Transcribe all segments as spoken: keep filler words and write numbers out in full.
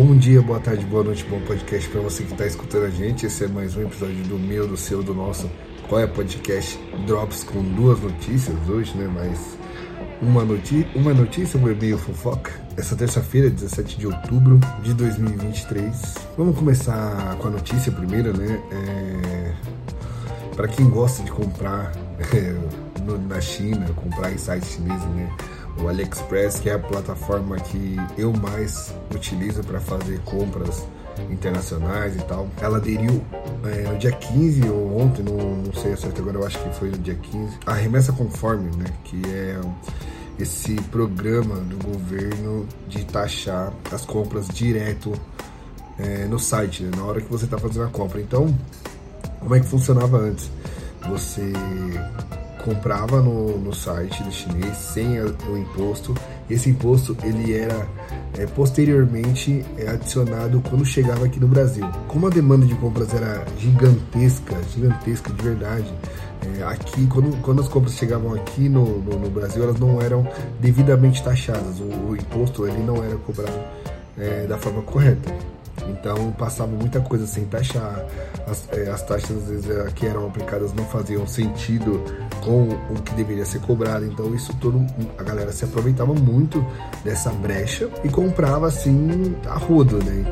Bom dia, boa tarde, boa noite, bom podcast para você que está escutando a gente. Esse é mais um episódio do meu, do seu, do nosso Qual é Podcast Drops com duas notícias hoje, né? Mas uma, noti uma notícia, um meio fofoca. Essa terça-feira, dezessete de outubro de dois mil e vinte e três. Vamos começar com a notícia primeiro, né? É... Para quem gosta de comprar é, no, na China, comprar em sites chineses, né? O AliExpress, que é a plataforma que eu mais utilizo para fazer compras internacionais e tal. Ela aderiu é, no dia quinze ou ontem, não, não sei certo agora, eu acho que foi no dia quinze, a Remessa Conforme, né, que é esse programa do governo de taxar as compras direto é, no site, né, na hora que você está fazendo a compra. Então, como é que funcionava antes? Você comprava no, no site do chinês sem a, o imposto. Esse imposto ele era é, posteriormente é, adicionado quando chegava aqui no Brasil. Como a demanda de compras era gigantesca, gigantesca de verdade, é, aqui quando, quando as compras chegavam aqui no, no, no Brasil, elas não eram devidamente taxadas. O, o imposto ele não era cobrado é, da forma correta. Então passava muita coisa sem taxar, as, é, as taxas às vezes que eram aplicadas não faziam sentido com o que deveria ser cobrado. Então isso tudo, a galera se aproveitava muito dessa brecha e comprava assim a rodo, né?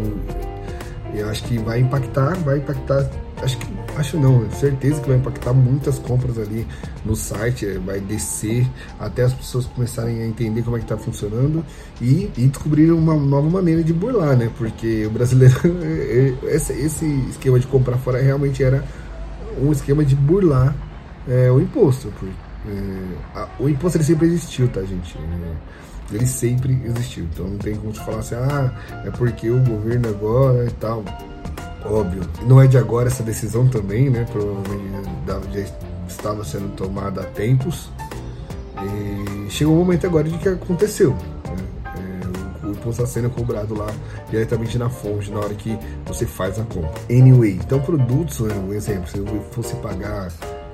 Então eu acho que vai impactar, vai impactar, acho que, acho não, certeza que vai impactar muitas compras ali no site, vai descer até as pessoas começarem a entender como é que tá funcionando e, e descobrir uma nova maneira de burlar, né? Porque o brasileiro, esse, esse esquema de comprar fora realmente era um esquema de burlar é, o imposto. Porque, é, a, o imposto ele sempre existiu, tá, gente? É, ele sempre existiu, então não tem como você falar assim, ah, é porque o governo agora e tal. Óbvio, não é de agora essa decisão também, né? Provavelmente já estava sendo tomada há tempos. E chegou o momento agora de que aconteceu. Né? É, o, o imposto está sendo cobrado lá diretamente na fonte, na hora que você faz a compra. Anyway, então produtos, né, um exemplo, se eu fosse pagar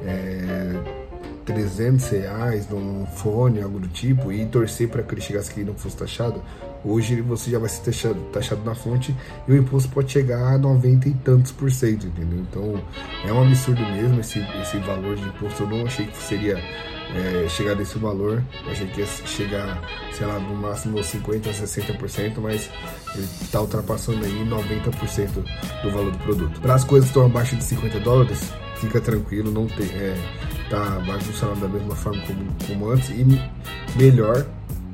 é, trezentos reais num fone, algo do tipo, e torcer para que ele chegasse aqui e não fosse taxado, hoje você já vai ser taxado, taxado na fonte e o imposto pode chegar a noventa e tantos por cento, entendeu? Então é um absurdo mesmo esse, esse valor de imposto. Eu não achei que seria é, chegar desse valor, eu achei que ia chegar, sei lá, no máximo cinquenta por cento, sessenta por cento, mas ele está ultrapassando aí noventa por cento do valor do produto. Para as coisas que estão abaixo de cinquenta dólares, fica tranquilo, não tem, é, tá, vai funcionar da mesma forma como, como antes, e melhor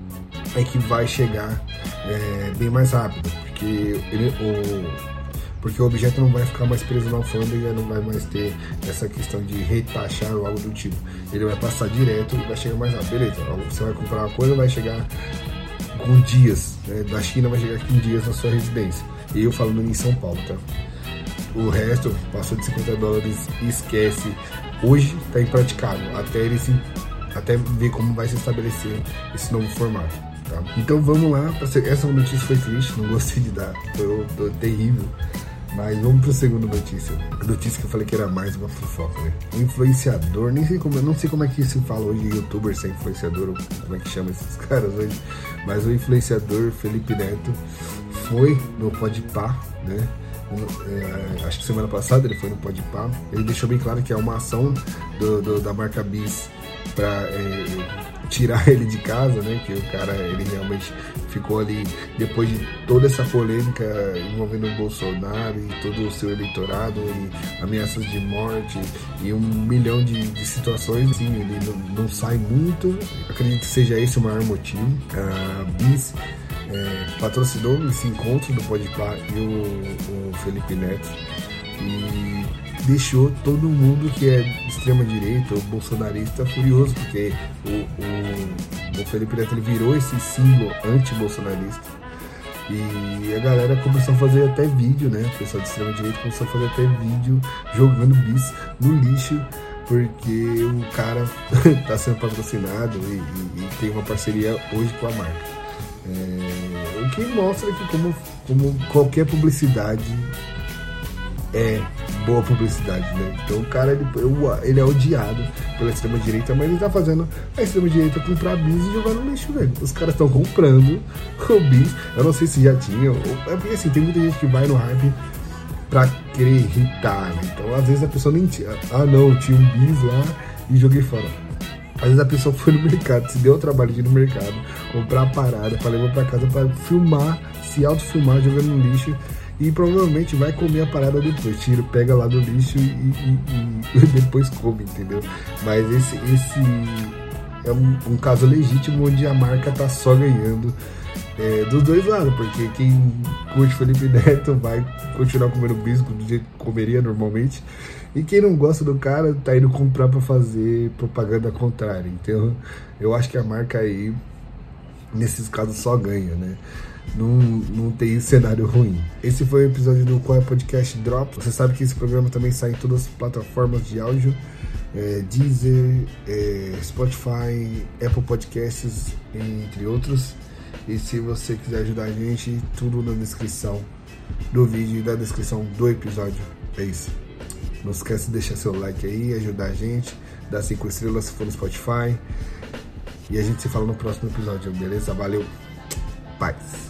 é que vai chegar é, bem mais rápido, porque, ele, o, porque o objeto não vai ficar mais preso na alfândega, não vai mais ter essa questão de retaxar ou algo do tipo. Ele vai passar direto e vai chegar mais rápido. Beleza, você vai comprar uma coisa, vai chegar com dias, né? Da China vai chegar com dias na sua residência. E eu falando em São Paulo, tá? O resto passou de cinquenta dólares e esquece. Hoje está impraticável, até ele se, até ver como vai se estabelecer esse novo formato. Tá? Então vamos lá, essa notícia foi triste, não gostei de dar, foi, foi terrível, mas vamos para a segunda notícia. A notícia que eu falei que era mais uma fofoca, né? O influenciador, nem sei como, não sei como é que se fala hoje, youtuber sem influenciador, ou como é que chama esses caras hoje, mas o influenciador Felipe Neto foi no Podpah, né? É, acho que semana passada ele foi no Podpah. Ele deixou bem claro que é uma ação do, do, da marca Bis para é, tirar ele de casa, né? Que o cara, ele realmente ficou ali depois de toda essa polêmica envolvendo o Bolsonaro e todo o seu eleitorado, e ameaças de morte e um milhão de, de situações. Assim, ele não, não sai muito. Acredito que seja esse o maior motivo. A Bis É, patrocinou esse encontro do Podpah e o, o Felipe Neto e deixou todo mundo que é de extrema direita ou bolsonarista furioso, porque o, o, o Felipe Neto ele virou esse símbolo anti-bolsonarista e a galera começou a fazer até vídeo, né? O pessoal de extrema direita começou a fazer até vídeo jogando Bis no lixo, porque o cara tá sendo patrocinado e, e, e tem uma parceria hoje com a marca. É, o que mostra que como, como qualquer publicidade é boa publicidade, né? Então o cara, ele, ele é odiado pela extrema-direita, mas ele tá fazendo a extrema-direita comprar bis e jogar no lixo, velho. Os caras estão comprando o bis, eu não sei se já tinham, é porque assim, tem muita gente que vai no hype pra querer irritar, né? Então às vezes a pessoa nem tinha, ah não, tinha um bis lá e joguei fora. Às vezes a pessoa foi no mercado, se deu o trabalho de ir no mercado, comprar a parada pra levar pra casa pra filmar, se autofilmar jogando no lixo. E provavelmente vai comer a parada depois. Tira, pega lá do lixo e, e, e, e depois come, entendeu? Mas esse, esse é um, um caso legítimo onde a marca tá só ganhando é, dos dois lados. Porque quem curte Felipe Neto vai continuar comendo bisco do jeito que comeria normalmente. E quem não gosta do cara tá indo comprar pra fazer propaganda contrária. Então eu acho que a marca aí, nesses casos, só ganha, né? Não, não tem cenário ruim. Esse foi o episódio do Qual é Podcast Drops. Você sabe que esse programa também sai em todas as plataformas de áudio, é, Deezer, é, Spotify, Apple Podcasts, entre outros. E se você quiser ajudar a gente, tudo na descrição do vídeo e na descrição do episódio. É isso. Não esquece de deixar seu like aí, ajudar a gente, dar cinco estrelas se for no Spotify. E a gente se fala no próximo episódio, beleza? Valeu, paz!